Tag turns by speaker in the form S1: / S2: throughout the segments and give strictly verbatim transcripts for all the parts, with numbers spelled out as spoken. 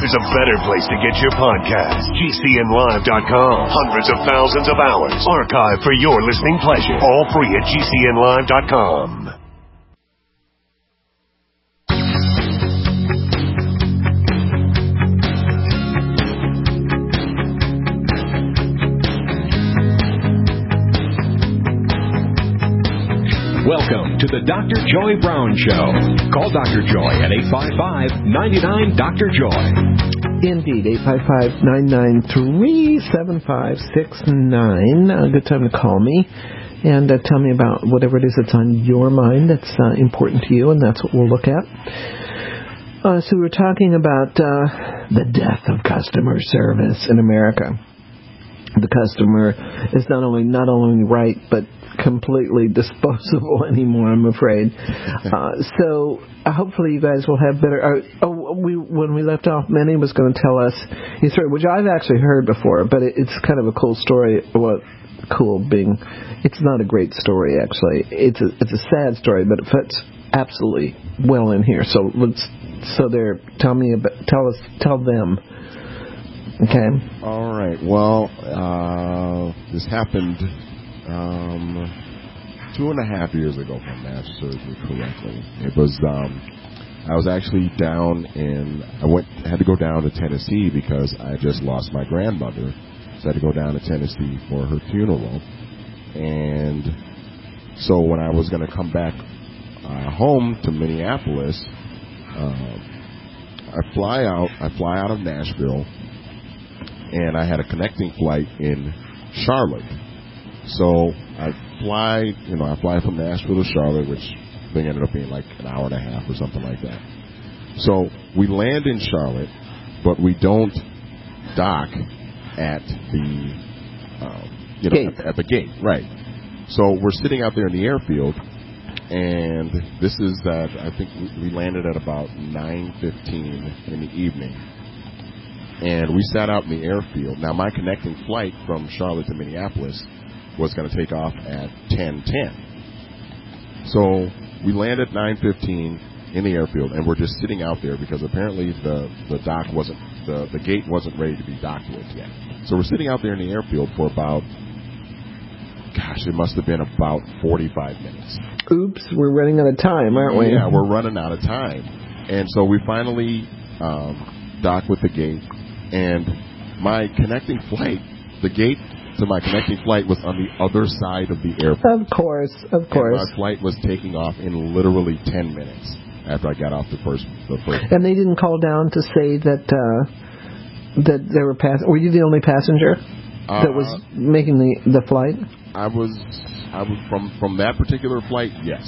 S1: there's a better place to get your podcast. G C N live dot com. Hundreds of thousands of hours archived for your listening pleasure. All free at G C N live dot com.
S2: Welcome to the Doctor Joy Brown Show. Call Doctor Joy at eight five five, nine nine, Doctor Joy.
S3: Indeed, eight five five, nine nine three, seven five six nine. A good time to call me and uh, tell me about whatever it is that's on your mind that's uh, important to you, and that's what we'll look at. Uh, so we were talking about uh, the death of customer service in America. The customer is not only not only right, but completely disposable anymore, I'm afraid. Uh, so uh, hopefully you guys will have better... Uh, oh, we when we left off, Manny was going to tell us his story, which I've actually heard before, but it, it's kind of a cool story. Well, cool being... It's not a great story, actually. It's a, it's a sad story, but it fits absolutely well in here. So let's... So there, tell me about... Tell us... Tell them... Okay.
S4: All right. Well, uh, this happened um, two and a half years ago, if my math serves me correctly. It was um, I was actually down in I went had to go down to Tennessee because I just lost my grandmother, so I had to go down to Tennessee for her funeral. And so when I was going to come back uh, home to Minneapolis, uh, I fly out. I fly out of Nashville. And I had a connecting flight in Charlotte. So I fly, you know, I fly from Nashville to Charlotte, which thing ended up being like an hour and a half or something like that. So we land in Charlotte, but we don't dock at the, um, you know,
S3: gate.
S4: At, at the gate, right? So we're sitting out there in the airfield, and this is that I think we landed at about nine fifteen in the evening. And we sat out in the airfield. Now, my connecting flight from Charlotte to Minneapolis was going to take off at ten ten. So we land at nine fifteen in the airfield, and we're just sitting out there because apparently the, the dock wasn't, the, the gate wasn't ready to be docked with yet. So we're sitting out there in the airfield for about, gosh, it must have been about forty-five minutes.
S3: Oops, we're running out of time, aren't we?
S4: Yeah, we're running out of time. And so we finally um, dock with the gate. And my connecting flight, the gate to my connecting flight was on the other side of the airport.
S3: Of course, of course.
S4: And my flight was taking off in literally ten minutes after I got off the first. The first.
S3: And they didn't call down to say that uh, that there were pass. Were you the only passenger
S4: uh,
S3: that was making the the flight?
S4: I was. I was from from that particular flight. Yes.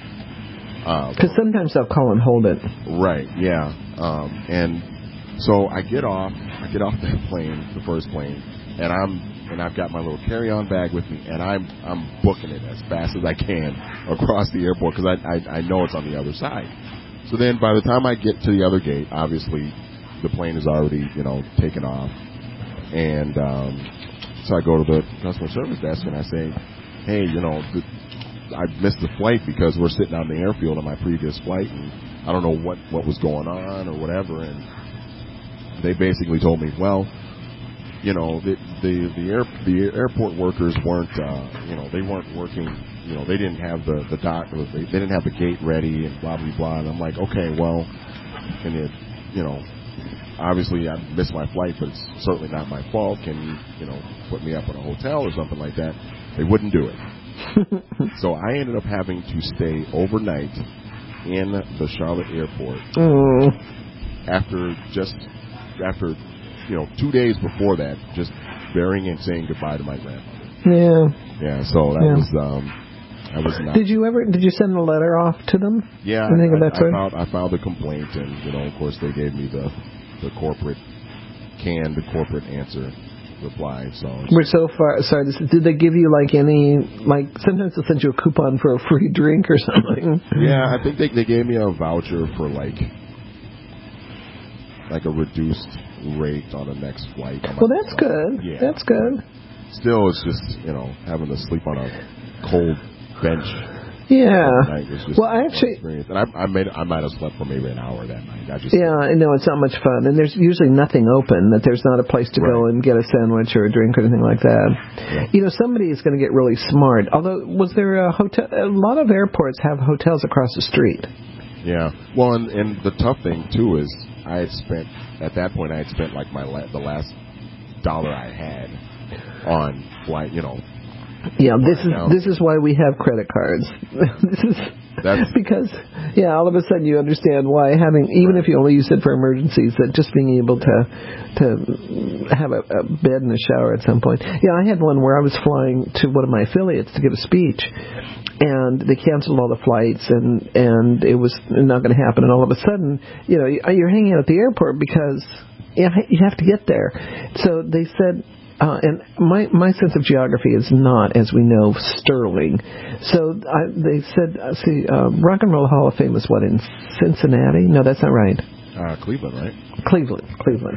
S3: Because uh, sometimes they'll call and hold it.
S4: Right. Yeah. Um, and so I get off. I get off that plane, the first plane, and I'm and I've got my little carry-on bag with me, and I'm I'm booking it as fast as I can across the airport because I, I I know it's on the other side. So then, by the time I get to the other gate, obviously the plane is already you know taken off, and um, so I go to the customer service desk and I say, hey, you know, the, I missed the flight because we're sitting on the airfield on my previous flight, and I don't know what what was going on or whatever, and they basically told me, well, you know, the the the, air, the airport workers weren't, uh, you know, they weren't working, you know, they didn't have the the dock, they didn't have the gate ready, and blah blah blah. And I'm like, okay, well, and it, you know, obviously I missed my flight, but it's certainly not my fault. Can you, you know, put me up in a hotel or something like that? They wouldn't do it. So I ended up having to stay overnight in the Charlotte airport
S3: mm.
S4: after just. After, you know, two days before that, just burying and saying goodbye to my grandmother.
S3: Yeah.
S4: Yeah. So that
S3: yeah.
S4: was, um, that was not.
S3: Did you ever? Did you send a letter off to them?
S4: Yeah. I, I, I filed. I filed a complaint, and you know, of course, they gave me the, the corporate canned corporate answer reply. So.
S3: We're so far. Sorry. This, did they give you like any like? Sometimes they'll send you a coupon for a free drink or something.
S4: Yeah, I think they they gave me a voucher for like. like a reduced rate on the next flight.
S3: Well, that's flight. good.
S4: Yeah.
S3: That's good.
S4: Still, it's just, you know, having to sleep on a cold bench
S3: Yeah.
S4: That night was just
S3: Well, I actually,
S4: experience. And I, I made I might have slept for maybe an hour that night. I just
S3: yeah, I know it's not much fun, and there's usually nothing open. That there's not a place to go
S4: Right.
S3: and get a sandwich or a drink or anything like that.
S4: Yeah.
S3: You know, somebody is going to get really smart. Although, was there a hotel? A lot of airports have hotels across the street.
S4: Yeah. Well, and, and the tough thing too is I had spent at that point I had spent like my la- the last dollar I had on flight. You know.
S3: Yeah, this is
S4: Now,
S3: this is why we have credit cards. This is
S4: That's,
S3: because yeah, all of a sudden you understand why having even
S4: Right.
S3: if you only use it for emergencies, that just being able to to have a, a bed and a shower at some point. Yeah, I had one where I was flying to one of my affiliates to give a speech, and they canceled all the flights, and and it was not going to happen. And all of a sudden, you know, you're hanging out at the airport because yeah, you have to get there. So they said. Uh, and my my sense of geography is not, as we know, sterling. So I, they said, uh, see, uh, Rock and Roll Hall of Fame is what, in Cincinnati? No, that's not right.
S4: uh, Cleveland, right?
S3: Cleveland, Cleveland.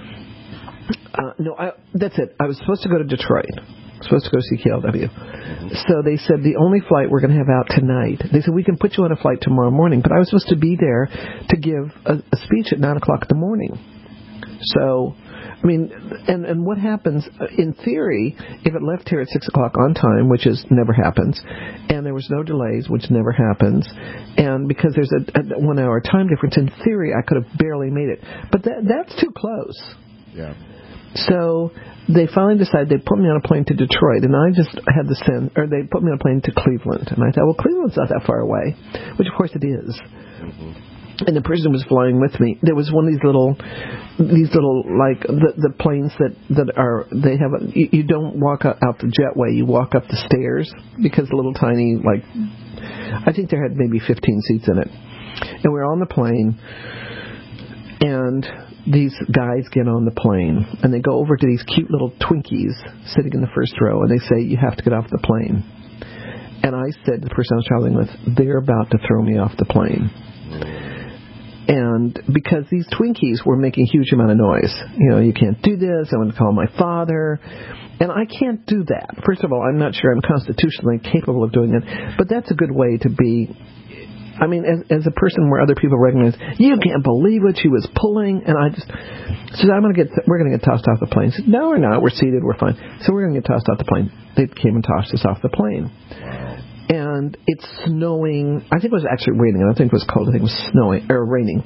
S3: Uh, no, I, that's it. I was supposed to go to Detroit. I was supposed to go to C K L W. Mm-hmm. So they said the only flight we're going to have out tonight. They said we can put you on a flight tomorrow morning, but I was supposed to be there to give a, a speech at nine o'clock in the morning. So. I mean, and, and what happens, in theory, if it left here at six o'clock on time, which is never happens, and there was no delays, which never happens, and because there's a, a one-hour time difference, in theory, I could have barely made it. But that, that's too close.
S4: Yeah.
S3: So they finally decided they put me on a plane to Detroit, and I just had the sense, or they put me on a plane to Cleveland. And I thought, well, Cleveland's not that far away, which, of course, it is. Mm-hmm. And the person was flying with me. There was one of these little, these little like the the planes that that are they have. A, you, you don't walk out the jetway. You walk up the stairs because the little tiny like, I think there had maybe fifteen seats in it. And we're on the plane, and these guys get on the plane and they go over to these cute little Twinkies sitting in the first row, and they say you have to get off the plane. And I said to the person I was traveling with, they're about to throw me off the plane. And because these Twinkies were making a huge amount of noise. You know, you can't do this. I want to call my father. And I can't do that. First of all, I'm not sure I'm constitutionally capable of doing it. But that's a good way to be. I mean, as, as a person where other people recognize, you can't believe what she was pulling. And I just said, I'm going to get, we're going to get tossed off the plane. I said, no, we're not. We're seated. We're fine. So we're going to get tossed off the plane. They came and tossed us off the plane. And it's snowing. I think it was actually raining. I don't think it was cold. I think it was snowing or raining.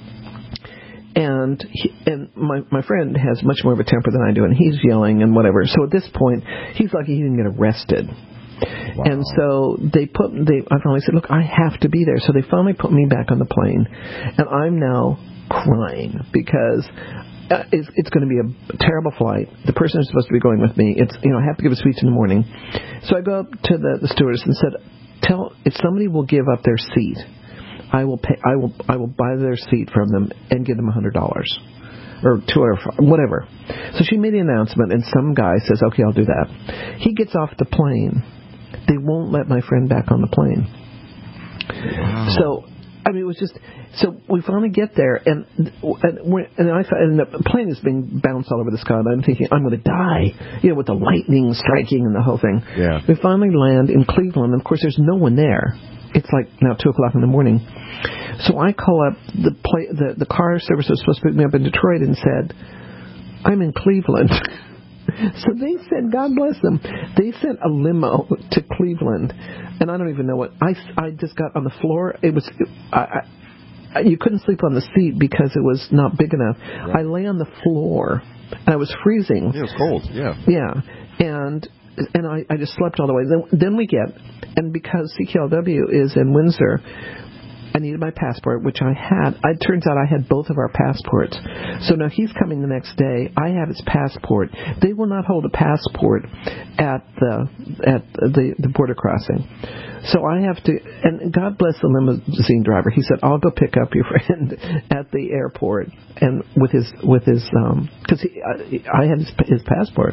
S3: And he, and my my friend has much more of a temper than I do, and he's yelling and whatever. So at this point, he's lucky he didn't get arrested. Wow. And so they put they. I finally said, "Look, I have to be there." So they finally put me back on the plane, and I'm now crying because. Uh, it's, it's going to be a terrible flight. The person who's supposed to be going with me, it's you know, I have to give a speech in the morning. So I go up to the, the stewardess and said, "Tell if somebody will give up their seat, I will pay. I will I will buy their seat from them and give them a hundred dollars, or two or whatever." So she made the announcement, and some guy says, "Okay, I'll do that." He gets off the plane. They won't let my friend back on the plane. Wow. So. I mean, it was just, so we finally get there, and and, we're, and, I, and the plane is being bounced all over the sky, and I'm thinking, I'm going to die, you know, with the lightning striking and the whole thing.
S4: Yeah.
S3: We finally land in Cleveland, and of course there's no one there. It's like now two o'clock in the morning. So I call up the, play, the, the car service that was supposed to pick me up in Detroit and said, I'm in Cleveland. So they said, God bless them, they sent a limo to Cleveland, and I don't even know what, I, I just got on the floor, it was, I, I, you couldn't sleep on the seat because it was not big enough. Right. I lay on the floor, and I was freezing.
S4: Yeah, it was cold, yeah.
S3: Yeah, and and I, I just slept all the way. Then, then we get, and because C K L W is in Windsor, I needed my passport, which I had. It turns out I had both of our passports. So now he's coming the next day. I have his passport. They will not hold a passport at the at the, the border crossing. So I have to, and God bless the limousine driver. He said, "I'll go pick up your friend at the airport," and with his with his um, because I, I had his, his passport.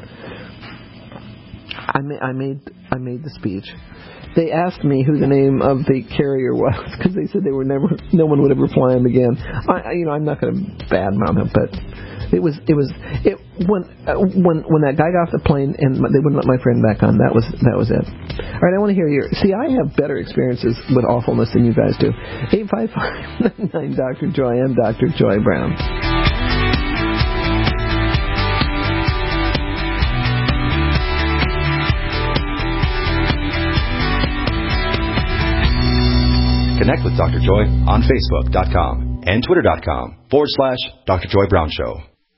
S3: I made I made I made the speech. They asked me who the name of the carrier was because they said they were never, no one would ever fly him again. I, you know, I'm not going to badmouth him, but it was, it was, it. when uh, when when that guy got off the plane and they wouldn't let my friend back on, that was that was it. All right, I want to hear your. See, I have better experiences with awfulness than you guys do. eight five five, nine nine, Doctor Joy. I'm Doctor Joy Brown.
S5: Connect with Doctor Joy on Facebook dot com and Twitter dot com forward slash Doctor Joy Brown Show.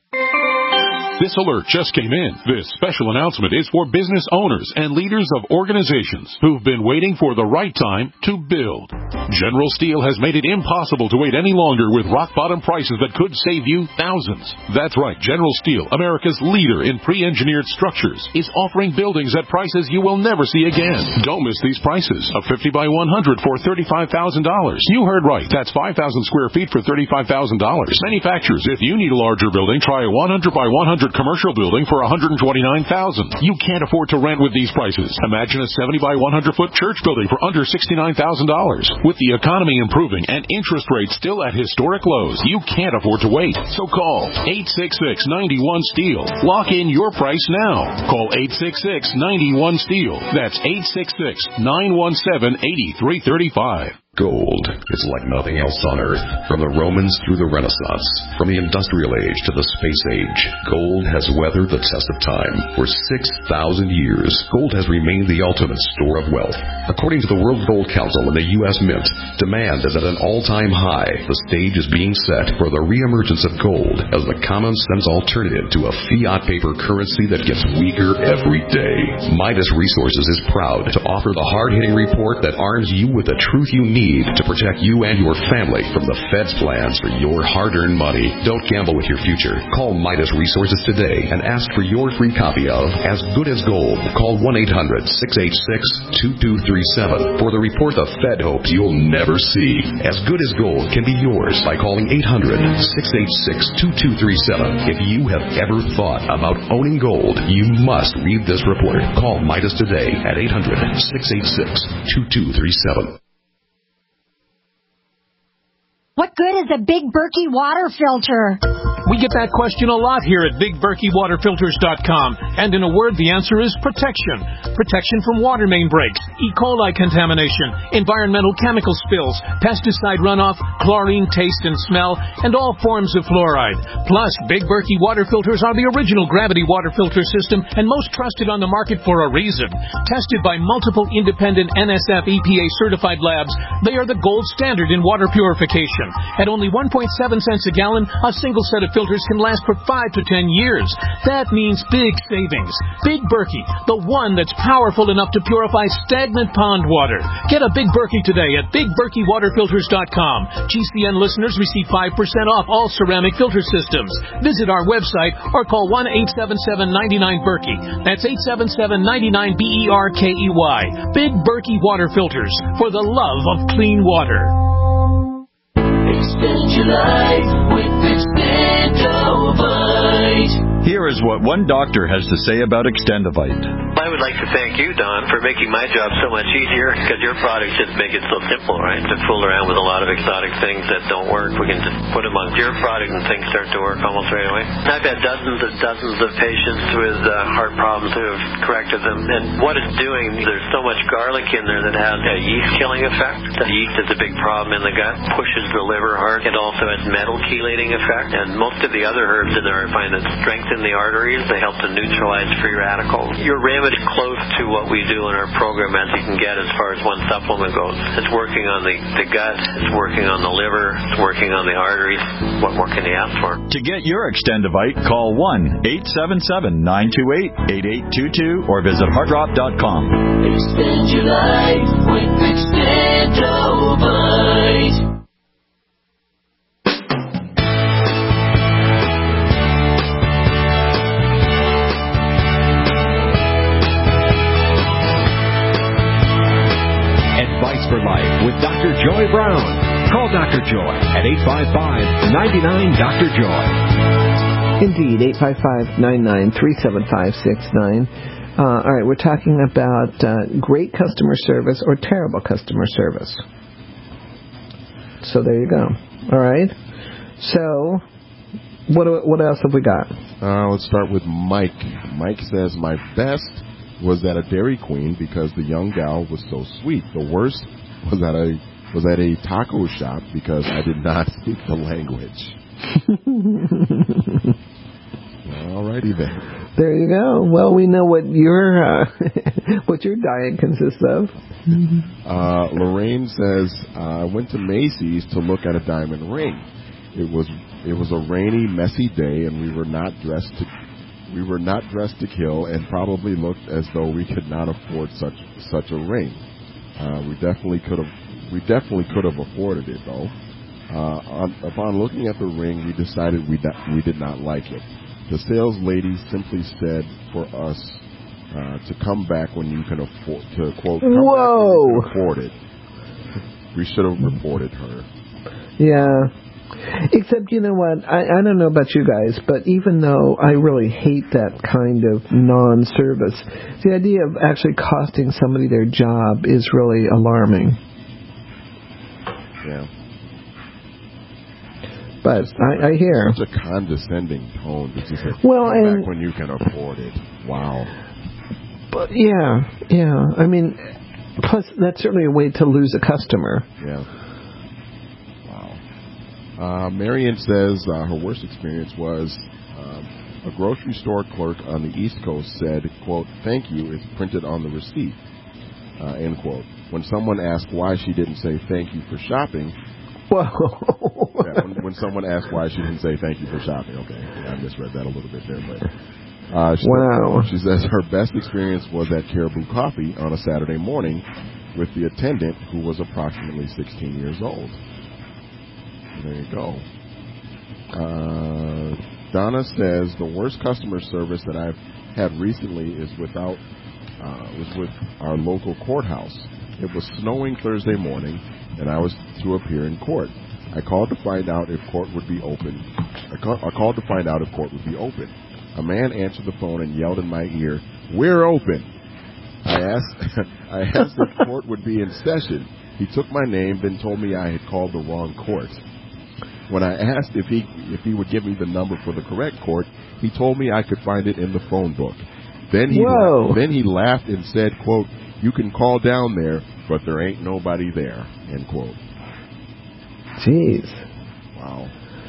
S6: This alert just came in. This special announcement is for business owners and leaders of organizations who've been waiting for the right time to build. General Steel has made it impossible to wait any longer with rock-bottom prices that could save you thousands. That's right. General Steel, America's leader in pre-engineered structures, is offering buildings at prices you will never see again. Don't miss these prices. A fifty by one hundred for thirty-five thousand dollars. You heard right. That's five thousand square feet for thirty-five thousand dollars. Manufacturers, if you need a larger building, try a one hundred by one hundred commercial building for one hundred twenty-nine thousand dollars. You can't afford to rent with these prices. Imagine a seventy by one hundred foot church building for under sixty-nine thousand dollars. With the economy improving and interest rates still at historic lows, you can't afford to wait. So call eight six six, nine one, STEEL. Lock in your price now. Call eight six six, nine one, STEEL. That's eight six six, nine one seven, eight three three five.
S2: Gold is like nothing else on Earth. From the Romans through the Renaissance, from the Industrial Age to the Space Age, gold has weathered the test of time. For six thousand years, gold has remained the ultimate store of wealth. According to the World Gold Council and the U S Mint, demand is at an all-time high. The stage is being set for the reemergence of gold as the common-sense alternative to a fiat paper currency that gets weaker every day. Midas Resources is proud to offer the hard-hitting report that arms you with the truth you need to protect you and your family from the Fed's plans for your hard-earned money. Don't gamble with your future. Call Midas Resources today and ask for your free copy of As Good as Gold. Call one eight hundred, six eight six, two two three seven for the report the Fed hopes you'll never see. As Good as Gold can be yours by calling eight hundred, six eight six, two two three seven. If you have ever thought about owning gold, you must read this report. Call Midas today at eight hundred, six eight six, two two three seven.
S7: What good is a Big Berkey water filter?
S8: We get that question a lot here at Big Berkey Water Filters dot com. And in a word, the answer is protection. Protection from water main breaks, E. coli contamination, environmental chemical spills, pesticide runoff, chlorine taste and smell, and all forms of fluoride. Plus, Big Berkey water filters are the original gravity water filter system and most trusted on the market for a reason. Tested by multiple independent N S F E P A certified labs, they are the gold standard in water purification. At only one point seven cents a gallon, a single set of filters can last for five to ten years. That means big savings. Big Berkey, the one that's powerful enough to purify stagnant pond water. Get a Big Berkey today at Big Berkey Water Filters dot com. G C N listeners receive five percent off all ceramic filter systems. Visit our website or call one eight seven seven, nine nine, Berkey. That's eight seven seven, nine nine, B E R K E Y. Big Berkey Water Filters, for the love of clean water.
S9: Extend your life with Extendovite.
S10: Here is what one doctor has to say about Extendovite.
S11: I would like to thank you, Don, for making my job so much easier, because your products just make it so simple, right? To fool around with a lot of exotic things that don't work, we can just put them on your product and things start to work almost right away. I've had dozens and dozens of patients with uh, heart problems who have corrected them, and what it's doing, there's so much garlic in there that has a yeast-killing effect. The yeast is a big problem in the gut, pushes the liver hard. It also has metal chelating effect, and most of the other herbs in there I find that strengthen the arteries. They help to neutralize free radicals. Your remedy close to what we do in our program as you can get as far as one supplement goes. It's working on the, the gut, it's working on the liver, it's working on the arteries. What more can you ask for?
S10: To get your Extendovite, call one eight seven seven, nine two eight, eight eight two two or visit heartdrop dot com.
S9: Extend your life with Extendovite.
S2: For Life with Doctor Joy Brown. Call Doctor Joy at eight five five, nine nine, Doctor Joy.
S3: Indeed, eight five five, nine nine, three seven five six nine. Uh, all right, we're talking about uh, great customer service or terrible customer service. So there you go. All right. So What what else have we got?
S4: Uh, let's start with Mike. Mike says, my best was at a Dairy Queen because the young gal was so sweet. The worst was at a was at a taco shop because I did not speak the language. All righty then.
S3: There you go. Well, we know what your uh, what your diet consists of.
S4: Uh, Lorraine says, uh, I went to Macy's to look at a diamond ring. It was it was a rainy, messy day, and we were not dressed to we were not dressed to kill, and probably looked as though we could not afford such such a ring. Uh, we definitely could have we definitely could have afforded it though. Uh, on, upon looking at the ring, we decided we we did not like it. The sales lady simply said for us uh, to come back when you can afford to quote. Come
S3: Whoa!
S4: Back when you can afford it. We should have reported her.
S3: Yeah. Except, you know what, I, I don't know about you guys, but even though I really hate that kind of non-service, the idea of actually costing somebody their job is really alarming.
S4: Yeah.
S3: But I, I hear.
S4: Such a condescending tone. It's just like,
S3: well,
S4: come
S3: and,
S4: back when you can afford it. Wow.
S3: But yeah, yeah. I mean, plus that's certainly a way to lose a customer.
S4: Yeah. Uh, Marion says uh, her worst experience was um, a grocery store clerk on the East Coast said, quote, thank you is printed on the receipt, uh, end quote. When someone asked why she didn't say thank you for shopping,
S3: Whoa.
S4: yeah, when, when someone asked why she didn't say thank you for shopping, okay, yeah, I misread that a little bit there, but uh, she,
S3: wow.
S4: She says her best experience was at Caribou Coffee on a Saturday morning with the attendant who was approximately sixteen years old. There you go. Uh, Donna says the worst customer service that I've had recently is without uh, was with our local courthouse. It was snowing Thursday morning, and I was to appear in court. I called to find out if court would be open. I, call, I called to find out if court would be open. A man answered the phone and yelled in my ear, "We're open." I asked, I asked if court would be in session. He took my name, then told me I had called the wrong court. When I asked if he if he would give me the number for the correct court, he told me I could find it in the phone book. Then he
S3: Whoa.
S4: la- then he laughed and said, quote, "You can call down there, but there ain't nobody there," end quote.
S3: Jeez.
S4: Wow.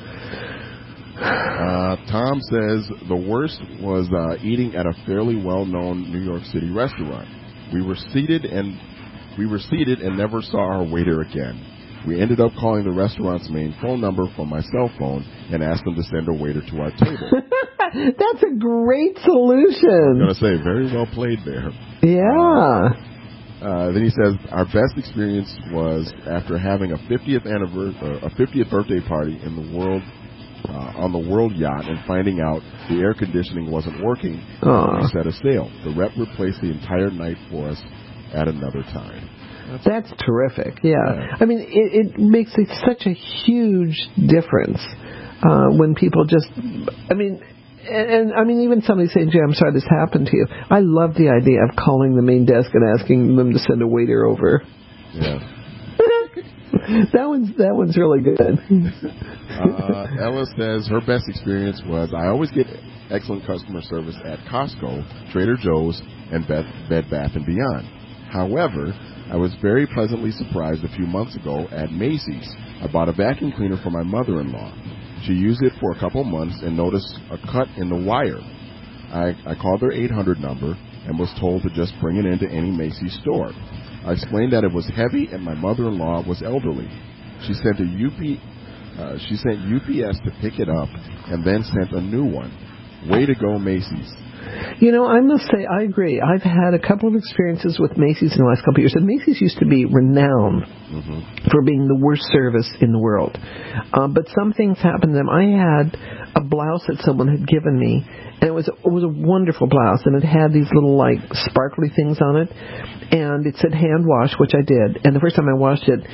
S4: Uh, Tom says the worst was uh, eating at a fairly well-known New York City restaurant. We were seated and we were seated and never saw our waiter again. We ended up calling the restaurant's main phone number from my cell phone and asked them to send a waiter to our table.
S3: That's a great solution.
S4: I'm going to say, very well played there.
S3: Yeah.
S4: Uh, uh, then he says, our best experience was after having a fiftieth anniversary, uh, a fiftieth birthday party in the world, uh, on the World Yacht, and finding out the air conditioning wasn't working.
S3: Aww.
S4: We set a sail. The rep replaced the entire night for us at another time.
S3: That's, That's terrific, yeah. yeah. I mean, it, it makes it such a huge difference uh, when people just, I mean, and, and I mean, even somebody saying, "Gee, I'm sorry this happened to you." I love the idea of calling the main desk and asking them to send a waiter over.
S4: Yeah.
S3: that one's that one's really good.
S4: uh, Ella says her best experience was, I always get excellent customer service at Costco, Trader Joe's, and Bed, Bed Bath and Beyond. However, I was very pleasantly surprised a few months ago at Macy's. I bought a vacuum cleaner for my mother-in-law. She used it for a couple months and noticed a cut in the wire. I, I called their eight hundred number and was told to just bring it into any Macy's store. I explained that it was heavy and my mother-in-law was elderly. She sent a U P, uh, she sent U P S to pick it up and then sent a new one. Way to go, Macy's.
S3: You know, I must say, I agree. I've had a couple of experiences with Macy's in the last couple of years. And Macy's used to be renowned mm-hmm. for being the worst service in the world. Um, but some things happened to them. I had a blouse that someone had given me, and it was it was a wonderful blouse, and it had these little, like, sparkly things on it. And it said hand wash, which I did. And the first time I washed it,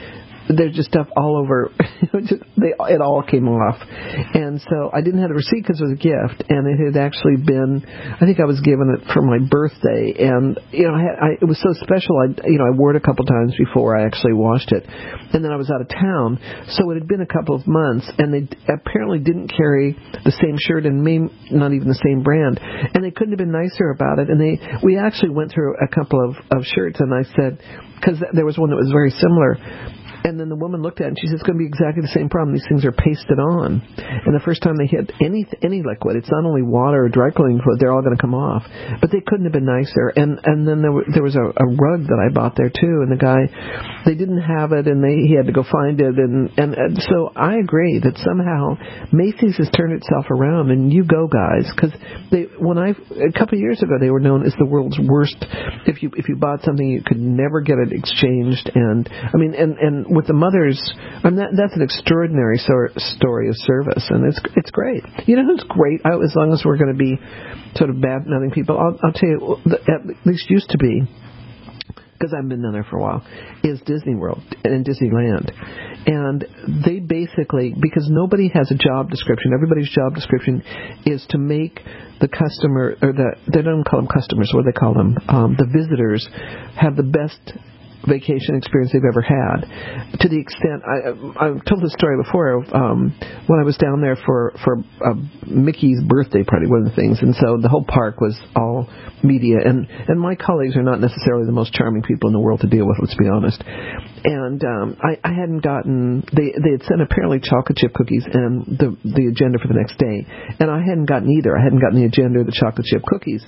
S3: there's just stuff all over. just, they, it all came off. And so I didn't have the receipt because it was a gift, and it had actually been, I think I was given it for my birthday, and, you know, I had, I, it was so special, I, you know, I wore it a couple times before I actually washed it. And then I was out of town, so it had been a couple of months, and they apparently didn't carry the same shirt, and maybe not even the same brand, and they couldn't have been nicer about it. And they, we actually went through a couple of, of shirts, and I said, because there was one that was very similar. And then the woman looked at it and she said, it's going to be exactly the same problem. These things are pasted on. And the first time they hit any any liquid, it's not only water or dry cleaning fluid, they're all going to come off. But they couldn't have been nicer. And and then there, were, there was a, a rug that I bought there, too. And the guy, they didn't have it, and they he had to go find it. And, and, and so I agree that somehow Macy's has turned itself around. And you go, guys, because they when I a couple of years ago, they were known as the world's worst. If you if you bought something, you could never get it exchanged. And, I mean, and, and with the mothers, I mean, that, that's an extraordinary sor- story of service, and it's it's great. You know who's great? I, as long as we're going to be sort of bad-mouthing people, I'll, I'll tell you, at least used to be, because I've been down there for a while, is Disney World and Disneyland. And they basically, because nobody has a job description, everybody's job description is to make the customer, or the, they don't call them customers, what do they call them? Um, the visitors have the best vacation experience they've ever had. To the extent, I, I've told this story before, of, um, when I was down there for, for uh, Mickey's birthday party, one of the things, and so the whole park was all media, and, and my colleagues are not necessarily the most charming people in the world to deal with, let's be honest. And um, I, I hadn't gotten, they they had sent apparently chocolate chip cookies and the, the agenda for the next day, and I hadn't gotten either. I hadn't gotten the agenda or the chocolate chip cookies.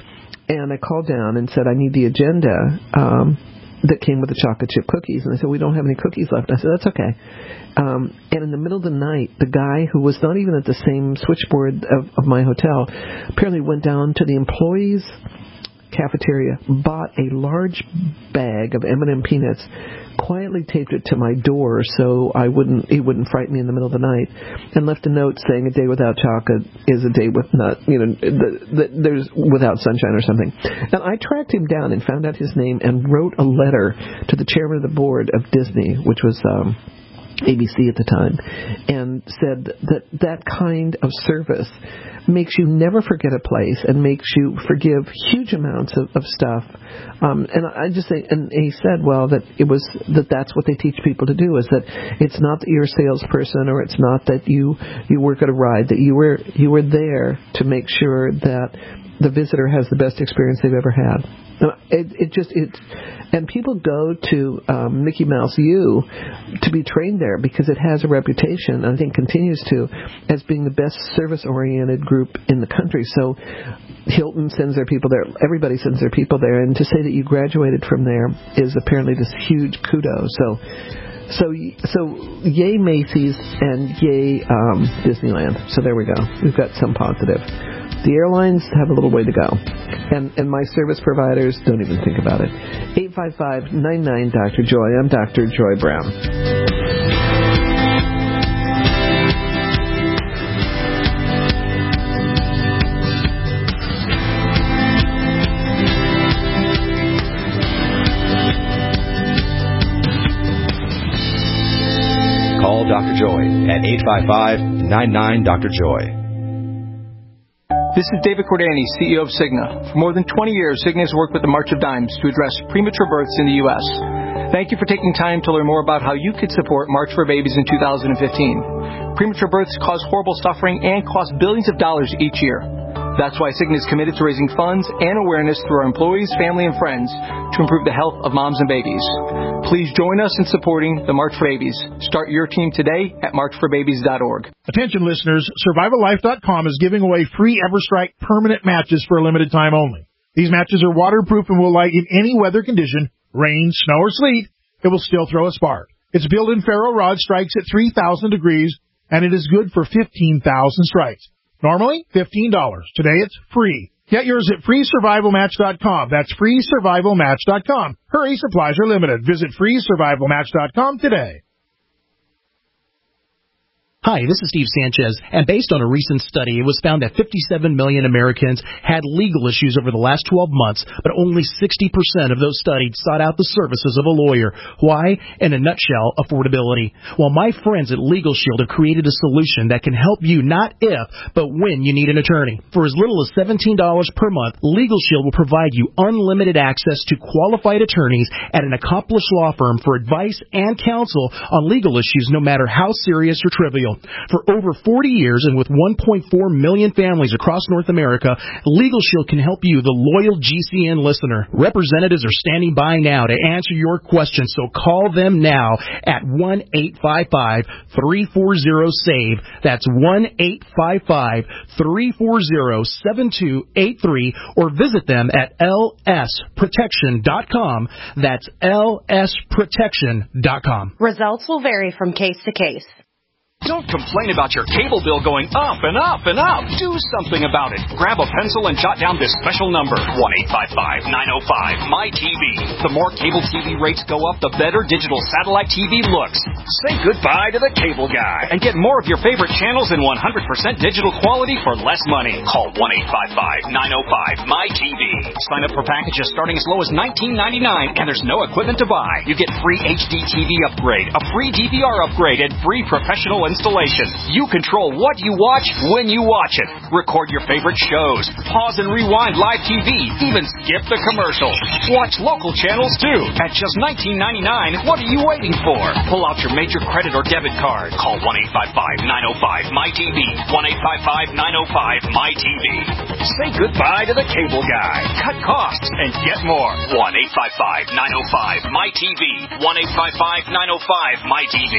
S3: And I called down and said, I need the agenda, um, that came with the chocolate chip cookies. And they said, we don't have any cookies left. I said, that's okay. Um, and in the middle of the night, the guy who was not even at the same switchboard of, of my hotel apparently went down to the employees' cafeteria, bought a large bag of M and M peanuts, quietly taped it to my door so I wouldn't it wouldn't frighten me in the middle of the night, and left a note saying a day without chocolate is a day with not, you know, the, the, there's without sunshine or something. And I tracked him down and found out his name and wrote a letter to the chairman of the board of Disney, which was um, A B C at the time, and said that that kind of service makes you never forget a place and makes you forgive huge amounts of, of stuff. Um, and I just say, and he said, well, that it was that that's what they teach people to do, is that it's not that you're a salesperson, or it's not that you you work at a ride, that you were you were there to make sure that the visitor has the best experience they've ever had. It, it just it, and people go to um, Mickey Mouse U to be trained there because it has a reputation, and I think continues to, as being the best service-oriented group in the country. So Hilton sends their people there. Everybody sends their people there, and to say that you graduated from there is apparently this huge kudos. So. So, so yay Macy's and yay um, Disneyland. So there we go. We've got some positive. The airlines have a little way to go. And and my service providers, don't even think about it. eight five five, nine nine, Doctor Joy. I'm Doctor Joy Brown.
S5: Call Doctor Joy at eight five five, nine nine, Doctor Joy.
S12: This is David Cordani, C E O of Cigna. For more than twenty years, Cigna has worked with the March of Dimes to address premature births in the U S Thank you for taking time to learn more about how you could support March for Babies in two thousand fifteen. Premature births cause horrible suffering and cost billions of dollars each year. That's why Cigna is committed to raising funds and awareness through our employees, family, and friends to improve the health of moms and babies. Please join us in supporting the March for Babies. Start your team today at march for babies dot org.
S13: Attention listeners, survival life dot com is giving away free EverStrike permanent matches for a limited time only. These matches are waterproof and will light in any weather condition, rain, snow, or sleet. It will still throw a spark. Its built-in ferro rod strikes at three thousand degrees, and it is good for fifteen thousand strikes. Normally, fifteen dollars. Today, it's free. Get yours at free survival match dot com. That's free survival match dot com. Hurry, supplies are limited. Visit free survival match dot com today.
S14: Hi, this is Steve Sanchez, and based on a recent study, it was found that fifty-seven million Americans had legal issues over the last twelve months, but only sixty percent of those studied sought out the services of a lawyer. Why? In a nutshell, affordability. Well, my friends at Legal Shield have created a solution that can help you not if, but when you need an attorney. For as little as seventeen dollars per month, Legal Shield will provide you unlimited access to qualified attorneys at an accomplished law firm for advice and counsel on legal issues, no matter how serious or trivial. For over forty years and with one point four million families across North America, Legal Shield can help you, the loyal G C N listener. Representatives are standing by now to answer your questions, so call them now at one eight five five, three four zero, SAVE. That's one eight five five, three four zero, seven two eight three, or visit them at L S protection dot com. That's L S protection dot com.
S15: Results will vary from case to case.
S16: Don't complain about your cable bill going up and up and up. Do something about it. Grab a pencil and jot down this special number, one eight five five, nine oh five, M Y T V. The more cable T V rates go up, the better digital satellite T V looks. Say goodbye to the cable guy and get more of your favorite channels in one hundred percent digital quality for less money. Call one eight five five, nine oh five, M Y T V. Sign up for packages starting as low as nineteen ninety-nine, and there's no equipment to buy. You get free H D T V upgrade, a free D V R upgrade, and free professional installation. You control what you watch when you watch it. Record your favorite shows. Pause and rewind live T V. Even skip the commercials. Watch local channels too. At just nineteen ninety-nine, what are you waiting for? Pull out your major credit or debit card. Call one eight five five, nine oh five, M Y T V. one eight five five, nine oh five, M Y T V. Say goodbye to the cable guy. Cut costs and get more. one eight five five, nine oh five, M Y T V. one eight five five, nine oh five, M Y T V.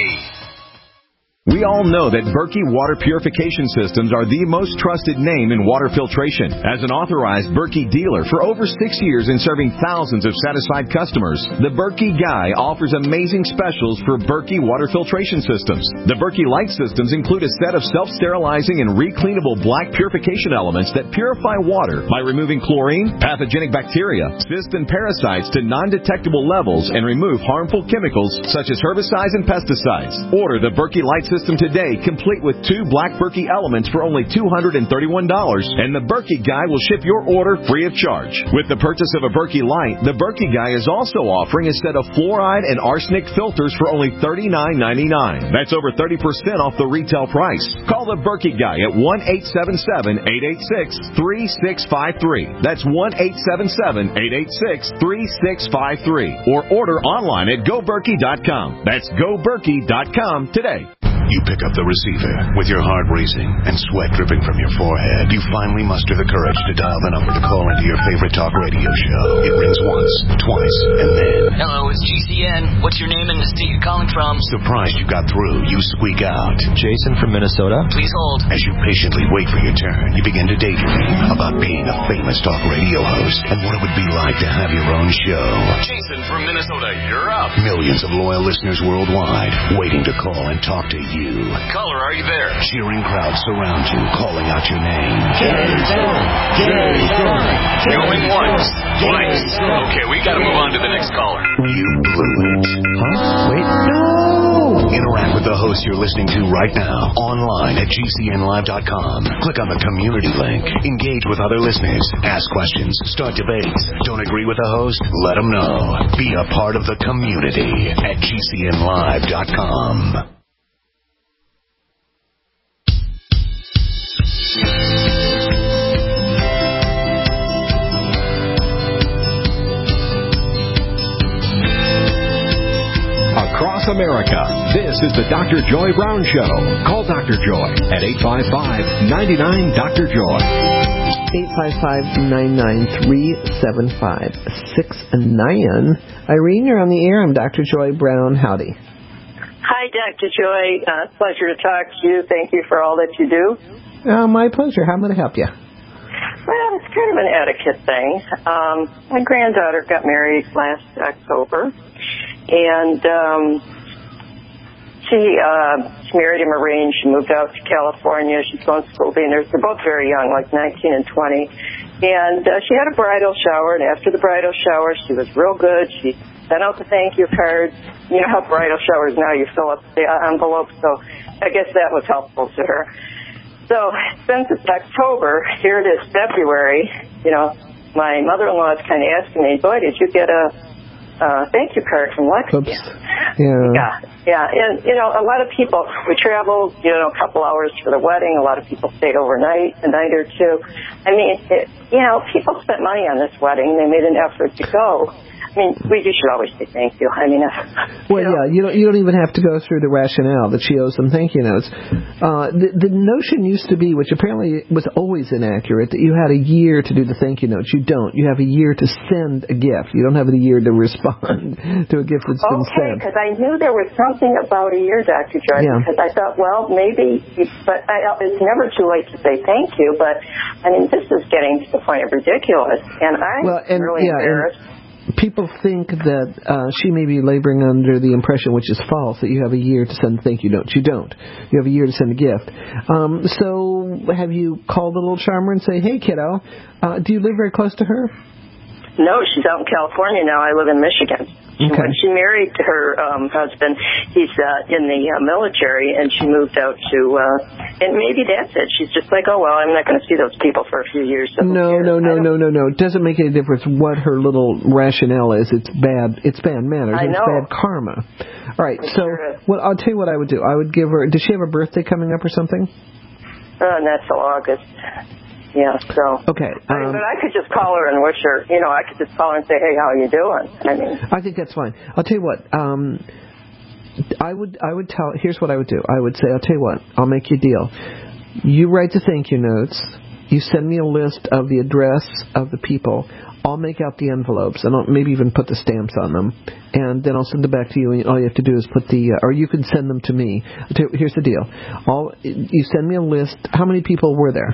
S17: We all know that Berkey Water Purification Systems are the most trusted name in water filtration. As an authorized Berkey dealer for over six years and serving thousands of satisfied customers, the Berkey Guy offers amazing specials for Berkey Water Filtration Systems. The Berkey Light Systems include a set of self-sterilizing and recleanable black purification elements that purify water by removing chlorine, pathogenic bacteria, cysts, and parasites to non-detectable levels and remove harmful chemicals such as herbicides and pesticides. Order the Berkey Light System today, complete with two black Berkey elements for only two hundred thirty-one dollars, and the Berkey Guy will ship your order free of charge. With the purchase of a Berkey Light, the Berkey Guy is also offering a set of fluoride and arsenic filters for only thirty-nine ninety-nine. That's over thirty percent off the retail price. Call the Berkey Guy at one eight seven seven, eight eight six, three six five three. That's one eight seven seven, eight eight six, three six five three. Or order online at go berkey dot com. That's go berkey dot com today.
S1: You pick up the receiver with your heart racing and sweat dripping from your forehead. You finally muster the courage to dial the number to call into your favorite talk radio show. It rings once, twice, and then...
S18: Hello, it's G C N. What's your name and the state you're calling from?
S1: Surprised you got through, you squeak out.
S19: Jason from Minnesota.
S18: Please hold.
S1: As you patiently wait for your turn, you begin to daydream about being a famous talk radio host and what it would be like to have your own show.
S18: Jason from Minnesota, you're up.
S1: Millions of loyal listeners worldwide waiting to call and talk to you. You.
S18: Caller, are you there?
S1: Cheering crowds surround you, calling out your name.
S18: Jason! Jason! Going once, twice. Okay, we gotta move on to the next caller.
S1: You blew it.
S3: Huh? Wait, no!
S1: Interact with the host you're listening to right now, online at G C N live dot com. Click on the community link. Engage with other listeners. Ask questions. Start debates. Don't agree with the host? Let them know. Be a part of the community at G C N live dot com.
S17: Across America, this is the Doctor Joy Brown Show. Call Doctor Joy at eight five five, nine nine, D R Joy.
S3: eight five five, nine nine three, seven five six nine. Irene, you're on the air. I'm Doctor Joy Brown. Howdy.
S20: Hi, Doctor Joy. Uh, pleasure to talk to you. Thank you for all that you do.
S3: Uh, my pleasure. How am I going to help you?
S20: Well, it's kind of an etiquette thing. Um, my granddaughter got married last October, and um, she, uh, she married him arranged. She moved out to California. She's going to school. Being there. They're both very young, like nineteen and twenty. And uh, she had a bridal shower, and after the bridal shower, she was real good. She sent out the thank you cards. You know how bridal showers now, you fill up the envelope. So I guess that was helpful to her. So since it's October, here it is February, you know, my mother-in-law is kind of asking me, boy, did you get a uh, thank you card from Lexington?
S3: Oops. Yeah.
S20: Yeah, yeah. And, you know, a lot of people, we traveled, you know, a couple hours for the wedding. A lot of people stayed overnight, a night or two. I mean, it, you know, people spent money on this wedding. They made an effort to go. I mean, we you should always say thank you. I mean, uh,
S3: well, you know, yeah, you don't you don't even have to go through the rationale that she owes them thank you notes. Uh, the, the notion used to be, which apparently was always inaccurate, that you had a year to do the thank you notes. You don't. You have a year to send a gift. You don't have a year to respond to a gift that's been
S20: okay,
S3: sent.
S20: Okay, because I knew there was something about a year, Doctor Joy,
S3: yeah.
S20: because I thought, well, maybe, but I, it's never too late to say thank you. But I mean, this is getting to the point of ridiculous, and I'm
S3: well, and,
S20: really
S3: yeah,
S20: embarrassed.
S3: And, people think that uh, she may be laboring under the impression, which is false, that you have a year to send thank you notes. You don't. You have a year to send a gift. Um, so have you called the little charmer and say, hey, kiddo, uh, do you live very close to her?
S20: No, she's out in California now. I live in Michigan.
S3: Okay.
S20: When she married her um, husband, he's uh, in the uh, military, and she moved out to, uh, and maybe that's it. She's just like, oh, well, I'm not going to see those people for a few years. So
S3: no, no, no, no, no, no. It doesn't make any difference what her little rationale is. It's bad. It's bad manners.
S20: I
S3: It's
S20: know.
S3: bad karma. All right,
S20: It
S3: so
S20: sure is.
S3: well, I'll tell you what I would do. I would give her, does she have a birthday coming up or something?
S20: Uh, not till August. Yeah, so.
S3: Okay. Um,
S20: I mean, but I could just call her and wish her, you know, I could just call her and say, hey, how are you doing? I mean.
S3: I think that's fine. I'll tell you what. Um, I would, I would tell, here's what I would do. I would say, I'll tell you what, I'll make you a deal. You write the thank you notes. You send me a list of the address of the people. I'll make out the envelopes, and I'll maybe even put the stamps on them, and then I'll send them back to you, and all you have to do is put the, uh, or you can send them to me. Here's the deal. I'll, you send me a list. How many people were there?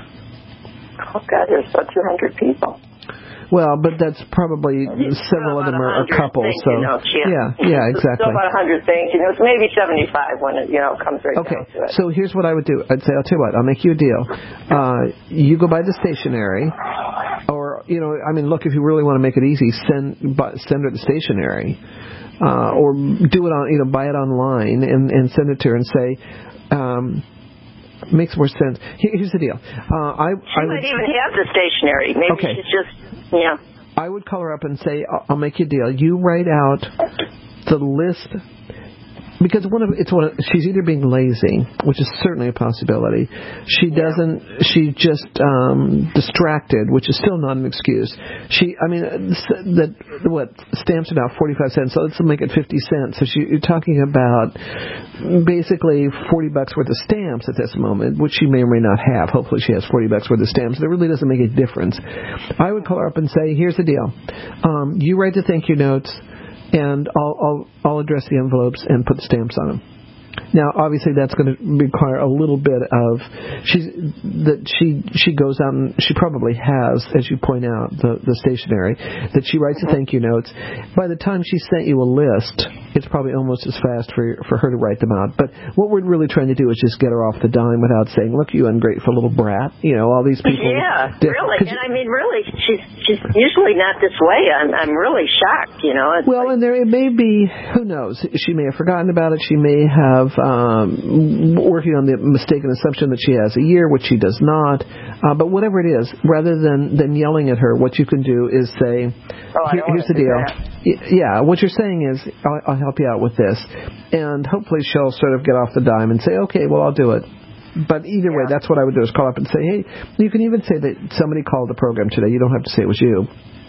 S20: Oh, God, there's about two hundred people.
S3: Well, but that's probably several of them are a couple. So
S20: notes, yeah.
S3: yeah, yeah, exactly.
S20: So about one hundred things, you know, it's maybe seventy-five when it, you know, comes right
S3: okay.
S20: down to it.
S3: So here's what I would do. I'd say, I'll tell you what, I'll make you a deal. Uh, you go buy the stationery, or, you know, I mean, look, if you really want to make it easy, send buy, send her the stationery, uh, or do it on, you know, buy it online and, and send it to her and say, um, makes more sense. Here's the deal. Uh, I,
S20: she
S3: I
S20: might
S3: would,
S20: even have the stationery. Maybe
S3: okay.
S20: she's just, yeah.
S3: I would call her up and say, I'll, I'll make you a deal. You write out the list, because one of it's one of, she's either being lazy, which is certainly a possibility. She doesn't. Yeah. She's just um, distracted, which is still not an excuse. She, I mean, that what stamps are now forty-five cents. So let's make it fifty cents. So she, you're talking about basically forty bucks worth of stamps at this moment, which she may or may not have. Hopefully, she has forty bucks worth of stamps. That really doesn't make a difference. I would call her up and say, "Here's the deal. Um, you write the thank you notes." And I'll, I'll I'll address the envelopes and put stamps on them. Now, obviously, that's going to require a little bit of she's that she she goes out and she probably has, as you point out, the the stationery that she writes the thank you notes. By the time she sent you a list, it's probably almost as fast for for her to write them out. But what we're really trying to do is just get her off the dime without saying, "Look, you ungrateful little brat." You know, all these people.
S20: Yeah,
S3: did,
S20: really. And I mean, really, she's she's usually not this way. I'm I'm really shocked. You know. It's
S3: well,
S20: like,
S3: and there it may be. Who knows? She may have forgotten about it. She may have. Um, working on the mistaken assumption that she has a year, which she does not. Uh, but whatever it is, rather than, than yelling at her, what you can do is say,
S20: oh,
S3: Here, here's the deal. Y- yeah, what you're saying is, I'll, I'll help you out with this. And hopefully she'll sort of get off the dime and say, okay, well, I'll do it. But either way, that's what I would do, is call up and say, hey, you can even say that somebody called the program today. You don't have to say it was you.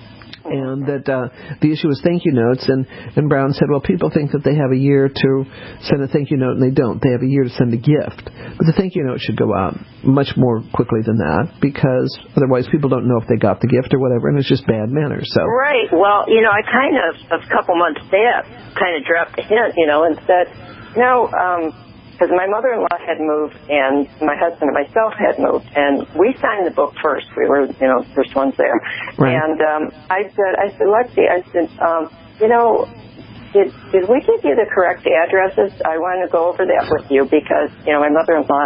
S3: And that uh, the issue was thank you notes, and, and Brown said, well, people think that they have a year to send a thank you note, and they don't. They have a year to send a gift. But the thank you note should go out much more quickly than that, because otherwise people don't know if they got the gift or whatever, and it's just bad manners. So
S20: right. Well, you know, I kind of, a couple months back, kind of dropped a hint, you know, and said, no, um, because my mother-in-law had moved, and my husband and myself had moved, and we signed the book first. We were, you know, first ones there.
S3: Right.
S20: And um, I said, I said, Lexi, I said, um, you know, did did we give you the correct addresses? I want to go over that with you because, you know, my mother-in-law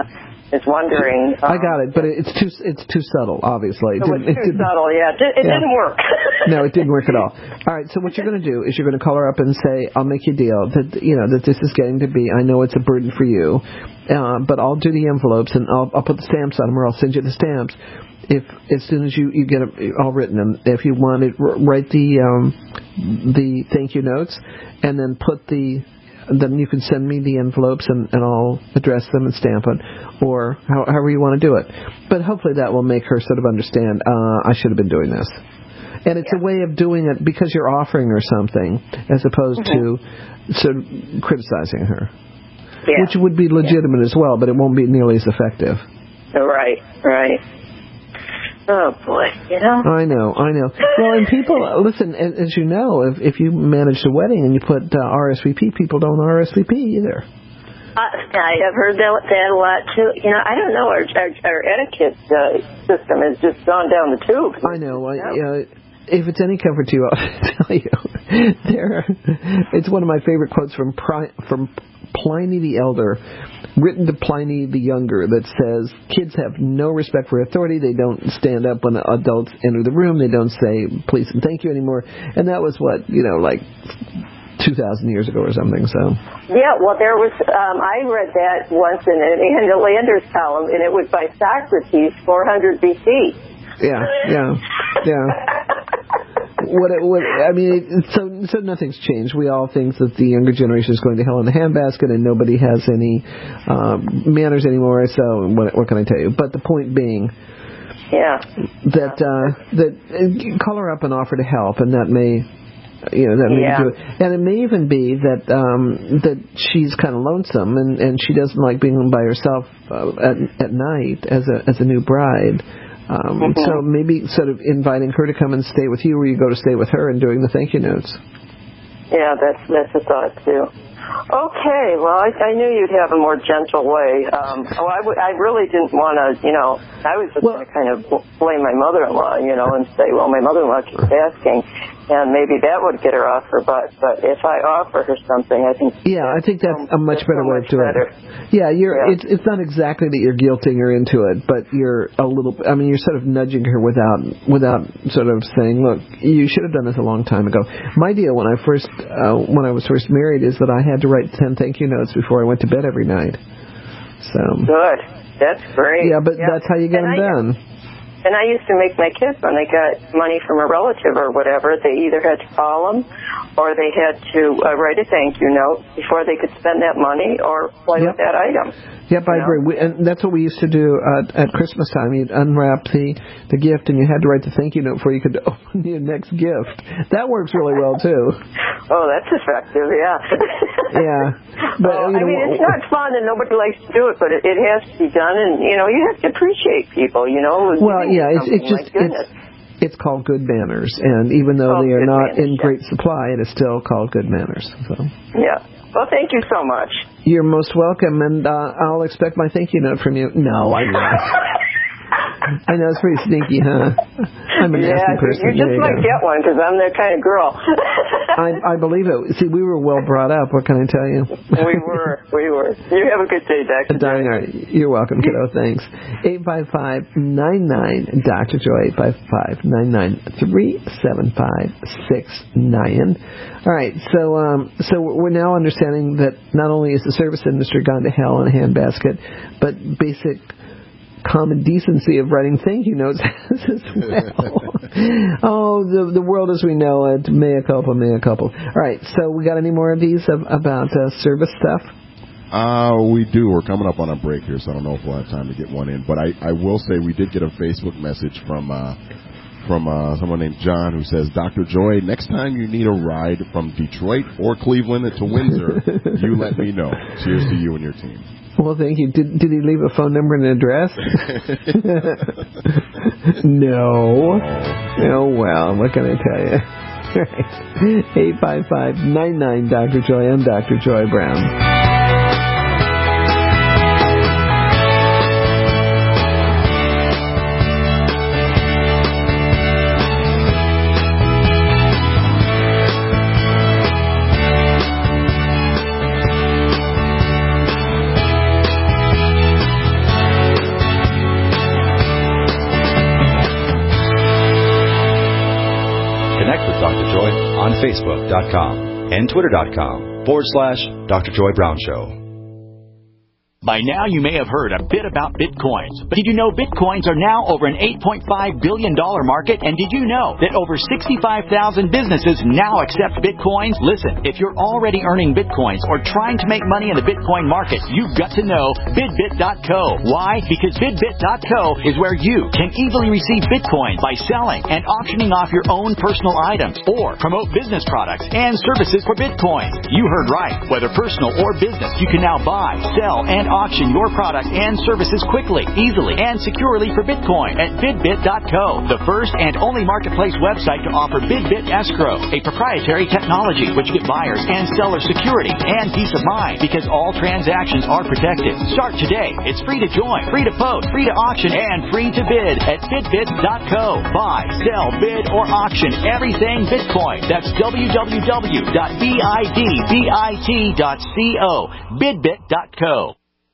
S20: is wondering. Um,
S3: I got it, but it's too it's too subtle. Obviously, it
S20: it was
S3: didn't,
S20: too
S3: it didn't,
S20: subtle. Yeah, it, it
S3: yeah.
S20: didn't work.
S3: No, it didn't work at all. All right, so what you're going to do is you're going to call her up and say, "I'll make you a deal that you know that this is getting to be. I know it's a burden for you, uh, but I'll do the envelopes and I'll I'll put the stamps on them, or I'll send you the stamps. If as soon as you, you get it all written, and if you want it, write the um, the thank you notes, and then put the then you can send me the envelopes and, and I'll address them and stamp it, or how, however you want to do it. But hopefully that will make her sort of understand, uh, I should have been doing this. And it's yeah. a way of doing it because you're offering her something as opposed mm-hmm. to sort of criticizing her, yeah. which would be legitimate yeah. as well, but it won't be nearly as effective.
S20: Right, right. Oh, boy, you know?
S3: I know, I know. Well, and people, listen, as, as you know, if, if you manage a wedding and you put uh, R S V P, people don't R S V P either.
S20: Uh, I have heard that, that a lot, too. You know, I don't know, our, our, our etiquette uh, system has just gone down the tube.
S3: I know. I, uh, if it's any comfort to you, I'll tell you. There, it's one of my favorite quotes from Pri- from Pliny the Elder, written to Pliny the Younger, that says, kids have no respect for authority. They don't stand up when adults enter the room. They don't say please and thank you anymore. And that was what, you know, like two thousand years ago or something. So
S20: yeah, well, there was, um, I read that once in an Ann Landers column, and it was by Socrates, four hundred B C.
S3: Yeah, yeah, yeah. What it, what I mean, it, so so nothing's changed. We all think that the younger generation is going to hell in a handbasket, and nobody has any um, manners anymore. So what, what can I tell you? But the point being,
S20: yeah,
S3: that uh, that uh, call her up and offer to help, and that may, you know, that may
S20: yeah.
S3: do it. And it may even be that um, that she's kind of lonesome, and, and she doesn't like being by herself uh, at at night as a as a new bride. Um, mm-hmm. So maybe sort of inviting her to come and stay with you, or you go to stay with her and doing the thank you notes.
S20: Yeah, that's that's a thought too. Okay, well, I, I knew you'd have a more gentle way. Um, oh, I, w- I really didn't want to, you know, I was just well, going to kind of blame my mother-in-law, you know, and say, well, my mother-in-law keeps asking, and maybe that would get her off her butt. But if I offer her something, I think
S3: yeah, I think that's a much better
S20: so
S3: way of doing it. Yeah, you're. Yeah. It's it's not exactly that you're guilting her into it, but you're a little. I mean, you're sort of nudging her without without sort of saying, look, you should have done this a long time ago. My deal when I first uh, when I was first married is that I had to write ten thank you notes before I went to bed every night. So
S20: good. That's great.
S3: Yeah, but yeah. that's how you get and them I, done.
S20: And I used to make my kids, when they got money from a relative or whatever, they either had to call them or they had to uh, write a thank you note before they could spend that money or play
S3: yep.
S20: with that item.
S3: Yep, I know? agree. We, and that's what we used to do uh, at Christmas time. You'd unwrap the, the gift, and you had to write the thank you note before you could open your next gift. That works really well, too.
S20: Oh, that's effective, yeah.
S3: yeah. But,
S20: oh,
S3: you know,
S20: I mean, it's not fun, and nobody likes to do it, but it, it has to be done, and, you know, you have to appreciate people, you know.
S3: Well, yeah, it's, it's just... It's, It's called good manners, and even though
S20: oh,
S3: they are not
S20: manners,
S3: in
S20: yeah.
S3: great supply, it is still called good manners. So.
S20: Yeah. Well, thank you so much.
S3: You're most welcome, and uh, I'll expect my thank you note from you. No, I won't. I know, it's pretty sneaky, huh? I'm a
S20: yeah,
S3: nasty person.
S20: You just you might go. get one, because I'm that kind of girl.
S3: I, I believe it. See, we were well brought up. What can I tell you?
S20: we were. We were. You have a good day, Doctor
S3: Joy. You're welcome, kiddo. Thanks. eight five five, nine nine, Doctor Joy, eight five five, nine nine, three seven five, six nine. All right, so um, so we're now understanding that not only is the service industry gone to hell in a handbasket, but basic common decency of writing thank you notes as well. Oh, the the world as we know it, mea culpa, mea culpa. All right, so we got any more of these of, about uh, service stuff?
S4: Uh, we do. We're coming up on a break here, so I don't know if we'll have time to get one in. But I, I will say we did get a Facebook message from uh, from uh, someone named John who says, Doctor Joy, next time you need a ride from Detroit or Cleveland to Windsor, you let me know. Cheers to you and your team.
S3: Well, thank you. Did did he leave a phone number and an address? No. Oh, well, what can I tell you? Right. eight five five, nine nine, Doctor Joy. I'm Doctor Joy Brown.
S5: Doctor Joy on Facebook.com and Twitter.com forward slash Doctor Joy Brown Show.
S19: By now, you may have heard a bit about Bitcoins. But did you know Bitcoins are now over an eight point five billion dollars market? And did you know that over sixty-five thousand businesses now accept Bitcoins? Listen, if you're already earning Bitcoins or trying to make money in the Bitcoin market, you've got to know Bidbit dot co. Why? Because Bidbit dot co is where you can easily receive Bitcoins by selling and auctioning off your own personal items or promote business products and services for Bitcoins. You heard right. Whether personal or business, you can now buy, sell, and auction your product and services quickly, easily, and securely for Bitcoin at Bidbit dot co, the first and only marketplace website to offer Bidbit Escrow, a proprietary technology which gives buyers and sellers security and peace of mind because all transactions are protected. Start today. It's free to join, free to post, free to auction, and free to bid at Bidbit dot co. Buy, sell, bid, or auction everything Bitcoin. That's w w w dot bidbit dot co. Bidbit dot co.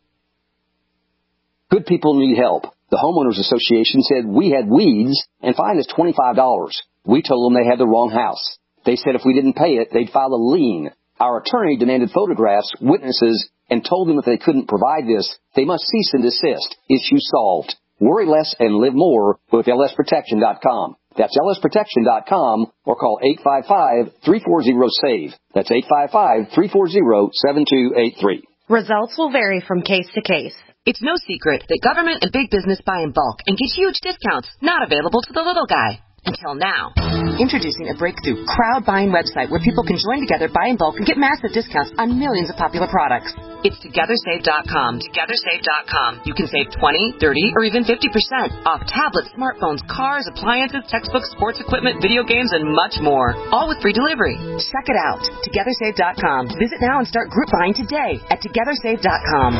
S21: Good people need help. The Homeowners Association said we had weeds and fined us twenty-five dollars. We told them they had the wrong house. They said if we didn't pay it, they'd file a lien. Our attorney demanded photographs, witnesses, and told them if they couldn't provide this, they must cease and desist. Issue solved. Worry less and live more with L S protection dot com. That's L S protection dot com or call eight five five, three four zero, SAVE. That's eight five five, three four zero, seven two eight three.
S15: Results will vary from case to case.
S22: It's no secret that government and big business buy in bulk and get huge discounts not available to the little guy. Until now. Introducing a breakthrough crowd buying website where people can join together, buy in bulk, and get massive discounts on millions of popular products. It's Together Save dot com. Together Save dot com. You can save twenty, thirty, or even fifty percent off tablets, smartphones, cars, appliances, textbooks, sports equipment, video games, and much more. All with free delivery. Check it out. Together Save dot com. Visit now and start group buying today at Together Save dot com.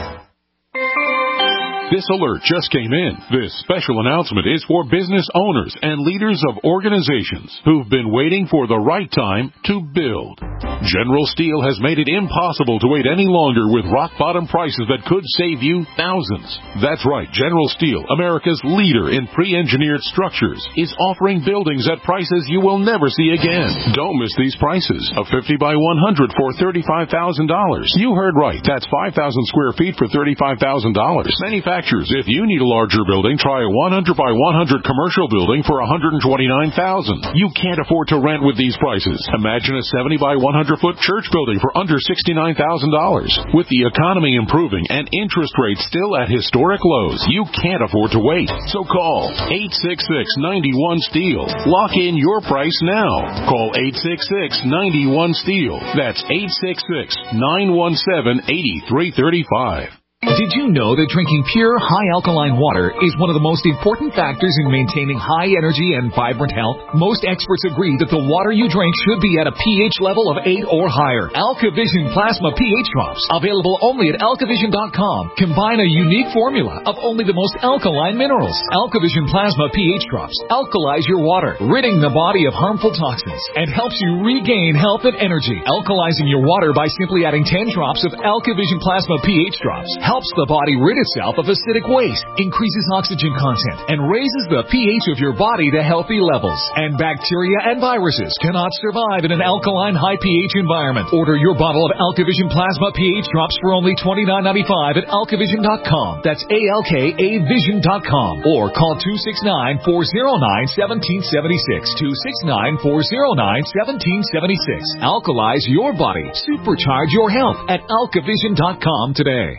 S6: This alert just came in. This special announcement is for business owners and leaders of organizations who've been waiting for the right time to build. General Steel has made it impossible to wait any longer with rock-bottom prices that could save you thousands. That's right. General Steel, America's leader in pre-engineered structures, is offering buildings at prices you will never see again. Don't miss these prices. A fifty by one hundred for thirty-five thousand dollars. You heard right. That's five thousand square feet for thirty-five thousand dollars. Manufactured If you need a larger building, try a one hundred by one hundred commercial building for one hundred twenty-nine thousand dollars. You can't afford to rent with these prices. Imagine a seventy by one hundred foot church building for under sixty-nine thousand dollars. With the economy improving and interest rates still at historic lows, you can't afford to wait. So call eight six six, nine one, STEEL. Lock in your price now. Call eight six six, nine one, STEEL. That's eight six six, nine one seven, eight three three five.
S23: Did you know that drinking pure, high-alkaline water is one of the most important factors in maintaining high energy and vibrant health? Most experts agree that the water you drink should be at a pH level of eight or higher. AlkaVision Plasma pH Drops, available only at alkavision dot com, combine a unique formula of only the most alkaline minerals. AlkaVision Plasma pH Drops alkalize your water, ridding the body of harmful toxins, and helps you regain health and energy. Alkalizing your water by simply adding ten drops of AlkaVision Plasma pH Drops helps the body rid itself of acidic waste, increases oxygen content, and raises the pH of your body to healthy levels. And bacteria and viruses cannot survive in an alkaline high pH environment. Order your bottle of AlkaVision Plasma pH Drops for only twenty-nine ninety-five at alkavision dot com. That's A L K A vision dot com. Or call two six nine, four zero nine, one seven seven six. two six nine, four zero nine, one seven seven six. Alkalize your body. Supercharge your health at alkavision dot com today.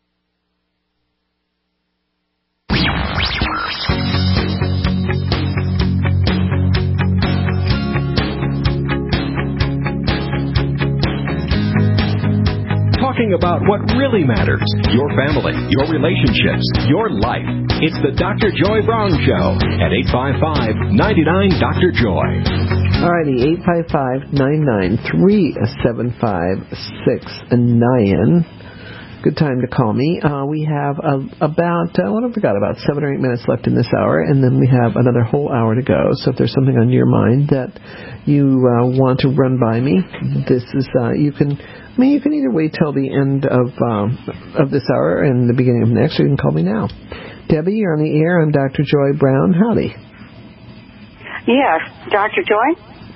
S17: Talking about what really matters, your family, your relationships, your life. It's the Doctor Joy Brown Show at eight five five, nine nine, Doctor Joy.
S3: Alrighty, eight five five, nine nine three, seven five six nine. Good time to call me. Uh, we have uh, about, uh, what have we got, about seven or eight minutes left in this hour, and then we have another whole hour to go. So if there's something on your mind that you uh, want to run by me, this is, uh, you can, I mean, you can either wait till the end of um, of this hour and the beginning of next, or you can call me now. Debbie, you're on the air. I'm Doctor Joy Brown. Howdy.
S20: Yes, Doctor Joy?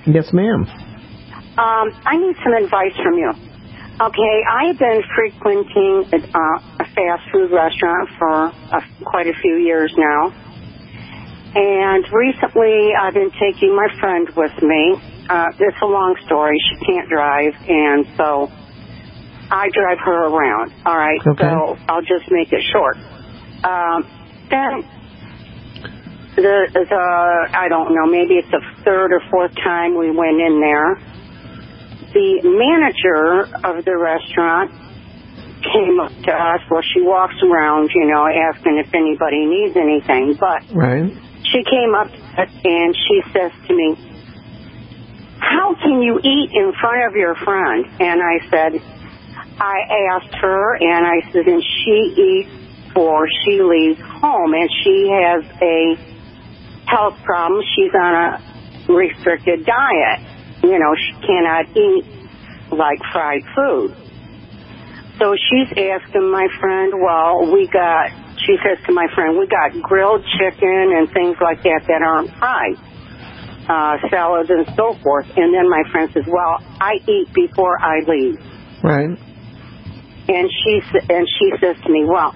S3: Yes, ma'am.
S7: Um, I need some advice from you. Okay, I've been frequenting uh, a fast food restaurant for a, quite a few years now. And recently I've been taking my friend with me. Uh, it's a long story. She can't drive, and so I drive her around. All right,
S3: okay.
S7: So I'll just make it short. Um, then the, the, I don't know, maybe it's the third or fourth time we went in there. The manager of the restaurant came up to us. Well, she walks around, you know, asking if anybody needs anything. But
S3: right.
S7: She came up and she says to me, how can you eat in front of your friend? And I said, I asked her, and I said, and she eats before she leaves home, and she has a health problem. She's on a restricted diet. You know, she cannot eat, like, fried food. So she's asking my friend, well, we got, she says to my friend, we got grilled chicken and things like that that aren't fried, uh, salads and so forth. And then my friend says, well, I eat before I leave.
S3: Right.
S7: And she, and she says to me, well,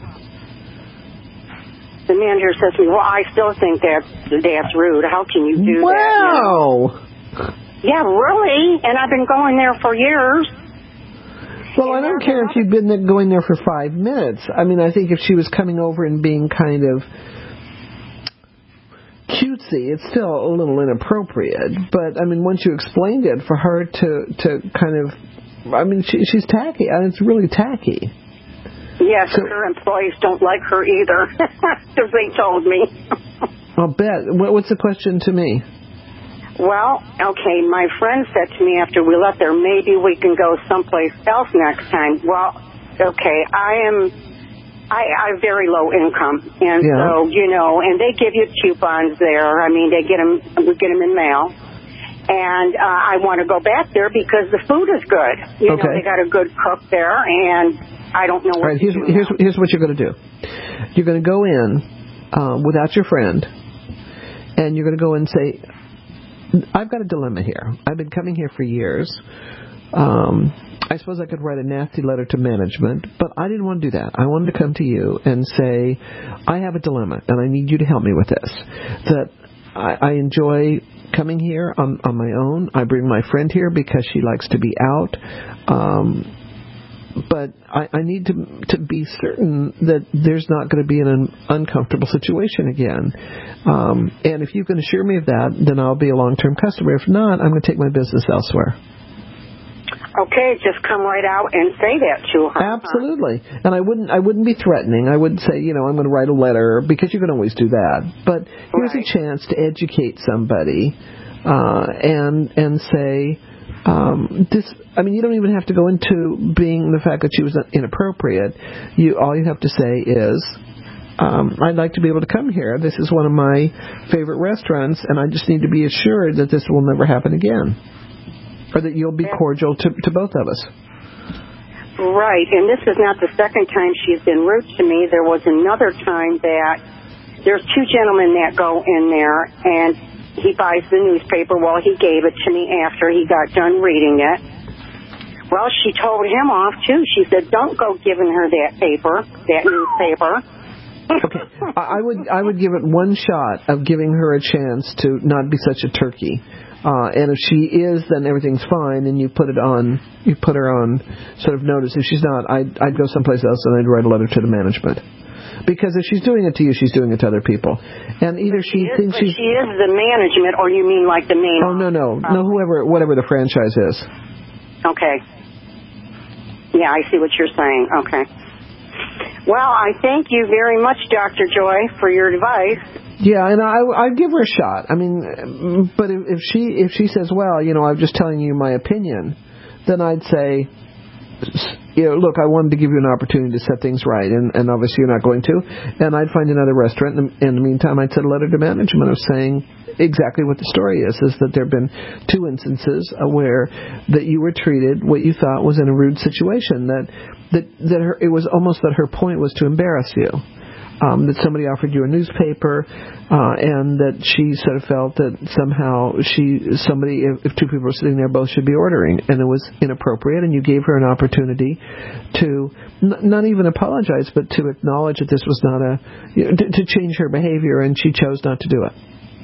S7: the manager says to me, well, I still think that's, that's rude. How can you do
S3: wow.
S7: that? Wow. Yeah, really? And I've been going there for years.
S3: Well, I don't care if you've been there, going there for five minutes. I mean, I think if she was coming over and being kind of cutesy, it's still a little inappropriate. But, I mean, once you explained it, for her to, to kind of, I mean, she, she's tacky. I mean, it's really tacky.
S7: Yes,
S3: so,
S7: her employees don't like her either, because they told me.
S3: I'll bet. What's the question to me?
S7: Well, okay, my friend said to me after we left there, maybe we can go someplace else next time. Well, okay, I am, I, I have very low income, and yeah. so, you know, and they give you coupons there. I mean, they get them, we get them in mail. And uh, I want to go back there because the food is good. You
S3: okay.
S7: know, they got a good cook there, and I don't know what
S3: All right, here's,
S7: to do
S3: here's,
S7: now.
S3: here's what you're going to do. You're going to go in uh, without your friend, and you're going to go and say, I've got a dilemma here. I've been coming here for years. Um, I suppose I could write a nasty letter to management, but I didn't want to do that. I wanted to come to you and say, I have a dilemma, and I need you to help me with this. That I, I enjoy coming here on, on my own. I bring my friend here because she likes to be out. Um, but I, I need to to be certain that there's not going to be an uncomfortable situation again. Um, and if you can assure me of that, then I'll be a long-term customer. If not, I'm going to take my business elsewhere.
S7: Okay, just come right out and say that to her.
S3: Absolutely. And I wouldn't I wouldn't be threatening. I wouldn't say, you know, I'm going to write a letter, because you can always do that. But here's right. a chance to educate somebody uh, and and say, um, this. I mean, you don't even have to go into being the fact that she was inappropriate. You all you have to say is, um, I'd like to be able to come here. This is one of my favorite restaurants, and I just need to be assured that this will never happen again. Or that you'll be cordial to, to both of us.
S7: Right, and this is not the second time she's been rude to me. There was another time that there's two gentlemen that go in there, and he buys the newspaper. Well, he gave it to me after he got done reading it. Well, she told him off, too. She said, don't go giving her that paper, that newspaper.
S3: Okay, I would I would give it one shot of giving her a chance to not be such a turkey. Uh, and if she is, then everything's fine, and you put it on, you put her on sort of notice. If she's not, I'd, I'd go someplace else and I'd write a letter to the management. Because if she's doing it to you, she's doing it to other people. And either she,
S7: she is,
S3: thinks she's...
S7: she is the management, or you mean like the main...
S3: Oh, no, no. No, whoever, whatever the franchise is.
S7: Okay. Yeah, I see what you're saying. Okay. Well, I thank you very much, Doctor Joy, for your advice.
S3: Yeah, and I, I'd give her a shot. I mean, but if, if she if she says, well, you know, I'm just telling you my opinion, then I'd say, you know, look, I wanted to give you an opportunity to set things right, and, and obviously you're not going to, and I'd find another restaurant. In the, in the meantime, I'd send a letter to management of saying exactly what the story is, is that there have been two instances where that you were treated what you thought was in a rude situation, that that, that her, it was almost that her point was to embarrass you. um, that somebody offered you a newspaper, uh, and that she sort of felt that somehow she, somebody, if, if two people were sitting there, both should be ordering, and it was inappropriate, and you gave her an opportunity to n- not even apologize, but to acknowledge that this was not a, you know, to, to change her behavior, and she chose not to do it.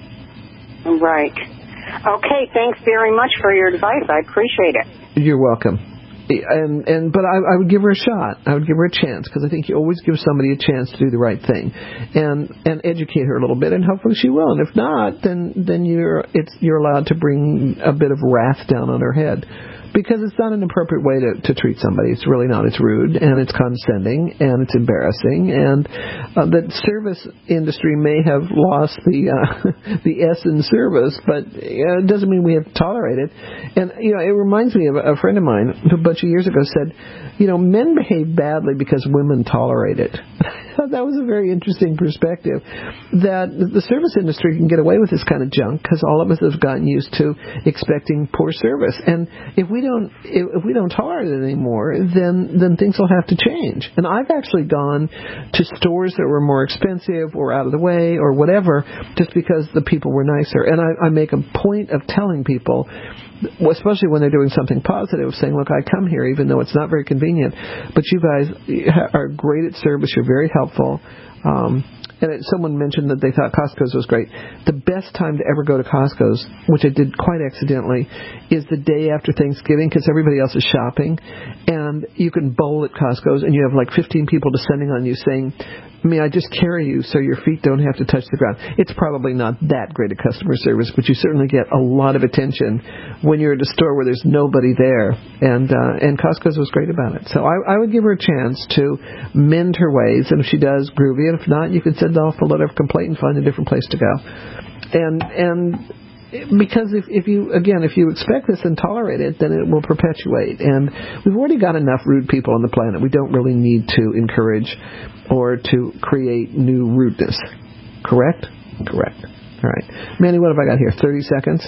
S7: Right. Okay, thanks very much for your advice. I appreciate it.
S3: You're welcome. And and but I, I would give her a shot. I would give her a chance, because I think you always give somebody a chance to do the right thing, and and educate her a little bit, and hopefully she will. And if not, then then you're it's you're allowed to bring a bit of wrath down on her head. Because it's not an appropriate way to, to treat somebody. It's really not. It's rude, and it's condescending, and it's embarrassing, and uh, the service industry may have lost the uh, the S in service, but uh, it doesn't mean we have to tolerate it. And, you know, it reminds me of a, a friend of mine who a bunch of years ago said, you know, men behave badly because women tolerate it. That was a very interesting perspective, that the service industry can get away with this kind of junk because all of us have gotten used to expecting poor service. And if we don't if we don't tolerate it anymore, then then things will have to change. And I've actually gone to stores that were more expensive or out of the way or whatever, just because the people were nicer. And I, I make a point of telling people, especially when they're doing something positive, saying, look, I come here even though it's not very convenient, but you guys are great at service, you're very helpful. Um, and it, someone mentioned that they thought Costco's was great. The best time to ever go to Costco's, which I did quite accidentally, is the day after Thanksgiving, because everybody else is shopping, and you can bowl at Costco's, and you have like fifteen people descending on you saying, may I just carry you so your feet don't have to touch the ground? It's probably not that great a customer service, but you certainly get a lot of attention when you're at a store where there's nobody there. And uh, and Costco's was great about it. So I, I would give her a chance to mend her ways, and if she does, groovy. And if not, you can send off a letter of complaint and find a different place to go. And and because if, if you, again, if you expect this and tolerate it, then it will perpetuate. And we've already got enough rude people on the planet. We don't really need to encourage or to create new rudeness. Correct? Correct. All right. Manny, what have I got here? thirty seconds?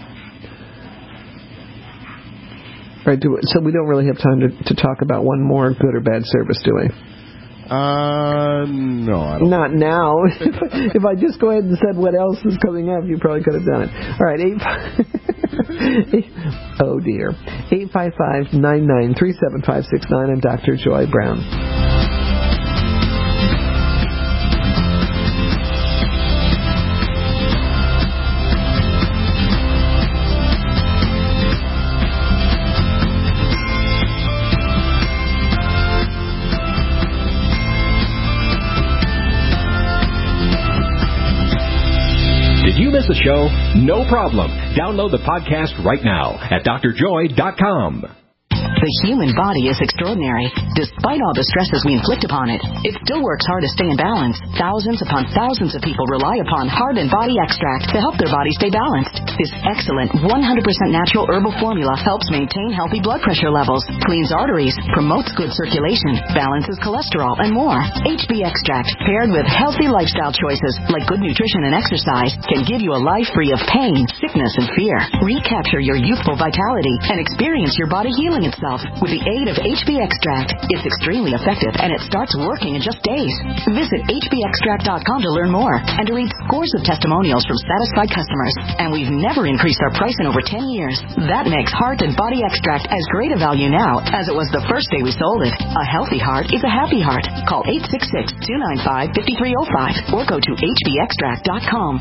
S3: All right, do, so we don't really have time to, to talk about one more good or bad service, do we?
S4: Uh, no, I don't.
S3: Not now. If I just go ahead and said what else is coming up, you probably could have done it. All right, eight, eight oh dear. eight five five, nine nine three, seven five six nine. I'm Doctor Joy Brown.
S8: Did you miss a show? No problem. Download the podcast right now at D R joy dot com.
S22: The human body is extraordinary. Despite all the stresses we inflict upon it, it still works hard to stay in balance. Thousands upon thousands of people rely upon Heart and Body Extract to help their body stay balanced. This excellent one hundred percent natural herbal formula helps maintain healthy blood pressure levels, cleans arteries, promotes good circulation, balances cholesterol, and more. H B Extract, paired with healthy lifestyle choices like good nutrition and exercise, can give you a life free of pain, sickness, and fear. Recapture your youthful vitality and experience your body healing itself with the aid of H B Extract. It's extremely effective, and it starts working in just days. Visit H B extract dot com to learn more and to read scores of testimonials from satisfied customers. And we've never increased our price in over ten years. That makes Heart and Body Extract as great a value now as it was the first day we sold it. A healthy heart is a happy heart. Call eight six six, two nine five, five three zero five or go to H B extract dot com.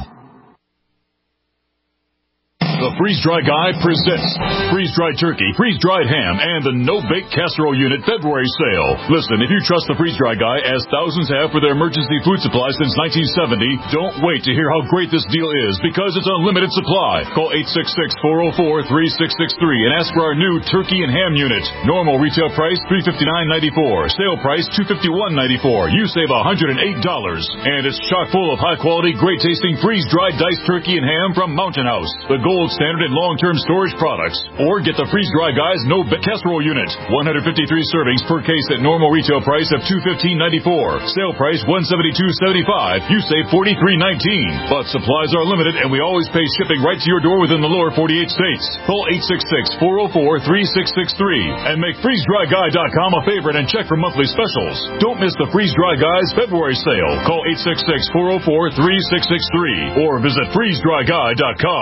S6: The Freeze Dry Guy presents freeze-dried turkey, freeze-dried ham, and the no-bake casserole unit February sale. Listen, if you trust the Freeze Dry Guy, as thousands have for their emergency food supply since nineteen seventy, don't wait to hear how great this deal is, because it's unlimited supply. Call eight six six, four oh four, three six six three and ask for our new turkey and ham unit. Normal retail price three hundred fifty-nine dollars and ninety-four cents. Sale price two hundred fifty-one dollars and ninety-four cents. You save one hundred eight dollars. And it's chock full of high-quality, great-tasting freeze-dried diced turkey and ham from Mountain House, the gold
S9: standard and long-term storage products. Or get the Freeze Dry Guys No Bet Casserole Unit. one hundred fifty-three servings per case at normal retail price of two hundred fifteen dollars and ninety-four cents. Sale price one hundred seventy-two dollars and seventy-five cents. You save forty-three nineteen. But supplies are limited, and we always pay shipping right to your door within the lower forty-eight states. Call eight six six, four oh four, three six six three and make freeze dry guy dot com a favorite and check for monthly specials. Don't miss the Freeze Dry Guys February sale. Call eight six six, four oh four, three six six three or visit freeze dry guy dot com.